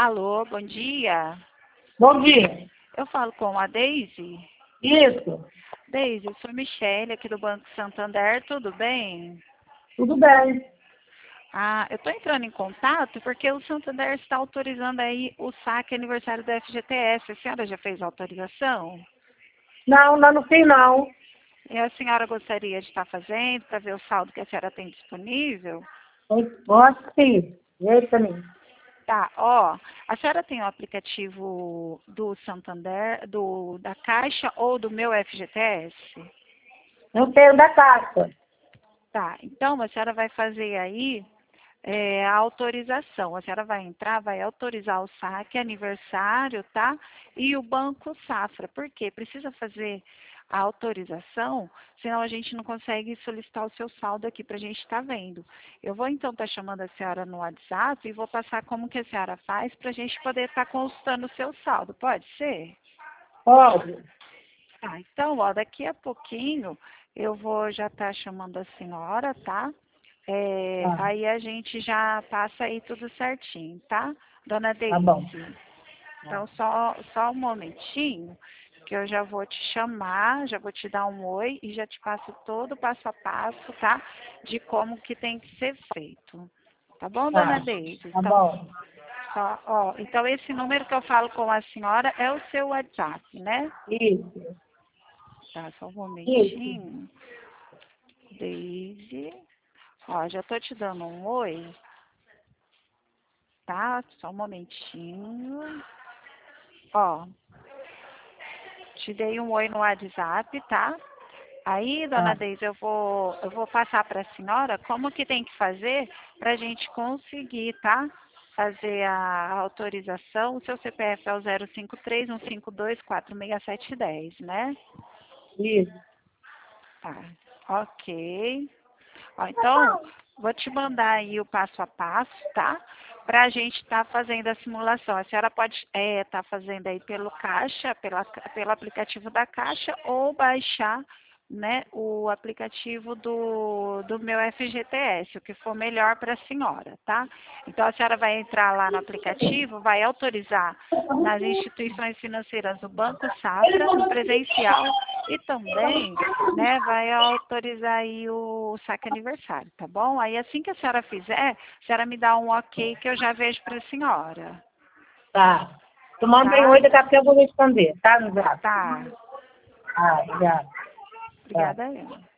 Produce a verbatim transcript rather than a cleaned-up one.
Alô, bom dia. Bom dia. Eu falo com a Deise. Isso. Deise, eu sou Michele, aqui do Banco Santander, tudo bem? Tudo bem. Ah, eu estou entrando em contato porque o Santander está autorizando aí o saque aniversário do F G T S. A senhora já fez a autorização? Não, não, não sei não. E a senhora gostaria de estar fazendo para ver o saldo que a senhora tem disponível? Posso sim. Vê pra mim. Tá, ó, a senhora tem o aplicativo do Santander, do, da Caixa ou do meu F G T S? Não tenho da caixa. Tá, então a senhora vai fazer aí é, a autorização. A senhora vai entrar, vai autorizar o saque, aniversário, tá? E o Banco Safra. Por quê? Precisa fazer a autorização, senão a gente não consegue solicitar o seu saldo aqui para a gente estar vendo. Eu vou então estar chamando a senhora no WhatsApp e vou passar como que a senhora faz para a gente poder estar consultando o seu saldo. Pode ser? Pode. Ah, então, ó, daqui a pouquinho eu vou já estar chamando a senhora, tá? É, Tá, aí a gente já passa aí tudo certinho, tá? Dona tá bom. Deise. Então, só, só um momentinho, que eu já vou te chamar, já vou te dar um oi e já te passo todo o passo a passo, tá? De como que tem que ser feito. Tá bom, Dona Tá, Deise? tá Então, bom. só, ó, então esse número que eu falo com a senhora é o seu WhatsApp, né? Isso. Tá, só um Isso. momentinho. Deise. Ó, já tô te dando um oi, tá? Só um momentinho. Ó, te dei um oi no WhatsApp, tá? Aí, dona Tá. Deise, eu vou, eu vou passar para a senhora como que tem que fazer para a gente conseguir, tá? Fazer a autorização. O seu C P F é o zero cinco três um cinco dois quatro seis sete um zero, né? Isso. Tá, ok. Ó, então, vou te mandar aí o passo a passo, tá? Para a gente estar fazendo a simulação. A senhora pode estar fazendo aí pelo Caixa, pela, pelo aplicativo da Caixa, ou baixar, né, o aplicativo do, do meu F G T S, o que for melhor para a senhora, tá? Então, a senhora vai entrar lá no aplicativo, vai autorizar nas instituições financeiras do Banco Safra, no presencial, e também, né, vai autorizar aí o saque aniversário, tá bom? Aí assim que a senhora fizer, a senhora me dá um ok que eu já vejo para a senhora, Tá. Tu manda em tá? oi, daqui a pouco eu vou responder, tá, no zap? Tá. Ah, obrigada. Tá. Obrigada, eu.